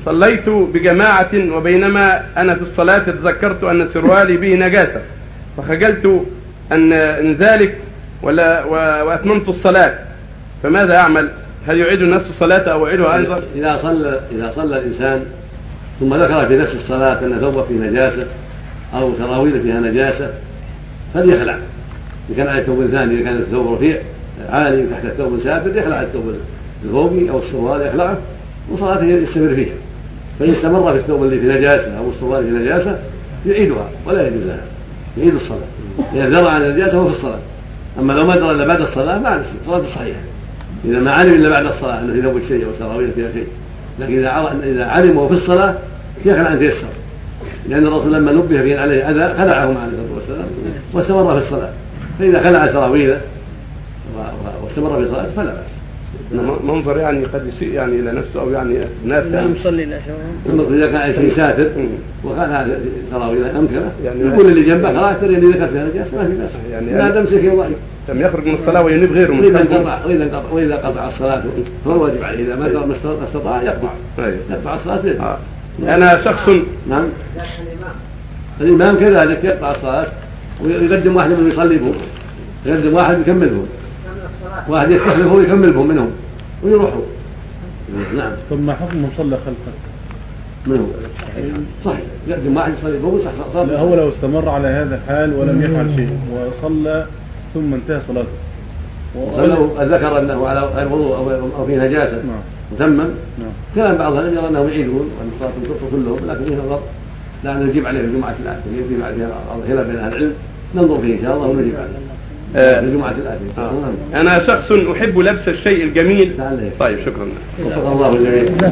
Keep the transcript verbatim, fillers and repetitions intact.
صليت بجماعة وبينما أنا في الصلاة تذكرت أن سروالي به نجاسة فخجلت أن إن ذلك ولا وأتممت الصلاة، فماذا أعمل؟ هل يعيد نفس الصلاة أو يعيدها أيضا؟ إذا صلى إذا صلى الإنسان ثم ذكر في نفس الصلاة أن ثوبه فيه نجاسة أو سراويل فيها نجاسة فليخلع. إن كان على الثوب ثاني، إذا كان الثوب رفيع عالي تحت الثوب سافل يخلع الثوب الفوقي أو السروال يخلعه وصلاته يستمر فيها. فإن استمر في الثوب اللي في نجاسة أو السروال في نجاسة يعيدها ولا يجوز لها، يعيد الصلاة إذا درى عن النجاسة هو في الصلاة. أما لو ما درى إلا بعد الصلاة ما الصلاة صحيحة إذا ما علم إلا بعد الصلاة أنه في ثوب شيء أو سراويل فيها شيء، لكن إذا علم وهو في الصلاة يخلع أن تيسر، لأن الرسول لما نبه بأن عليه أذى خلعهم عليه الصلاة والسلام واستمر في الصلاة. فإذا خلع سراويله واستمر في الصلاة فلا بأس. منظر يعني قد يسيء يعني إلى نفسه أو يعني ناس يعني يصلي لا شو إذا كان شيء ساتر وخلع سراويله أمكنه يعني يقول اللي جنبه خلاص ترى اللي ذكرت فيها نجاسة ما في بأس يعني لا تمسك يضايق لم يخرج من الصلاة وينيب غيره من الصلاة. وإذا وإذا قطع الصلاة فهو واجب عليه إذا ما استطاع يقطع يقطع الصلاة. أنا شخص نعم الإمام كذلك يقطع الصلاة ويقدم واحد من يصلي بهم، يقدم واحد يكمل بهم، واحد يستخلفه ويكمل بهم منهم ويروحوا. نعم. ثم حكم من صلى خلفه منهم صحيح يقدم واحد يصلي بهم صح. هو لو استمر على هذا الحال ولم يفعل شيء وصلى ثم انتهى صلاته ولو ذكر أنه على غير وضوء أو في نجاسة وتمم كلام بعض العلماء يرى أنهم يعيدون وأن الصلاة تنقص كلهم، لكن فيه نظر لا نجيب عليه الجمعة الآتية يجيب عليها خلاف بين أهل العلم ننظر فيه إن شاء الله ونجيب عليه الجمعة الآتية. أنا شخص أحب لبس الشيء الجميل. طيب شكرا. وفق الله الجميع.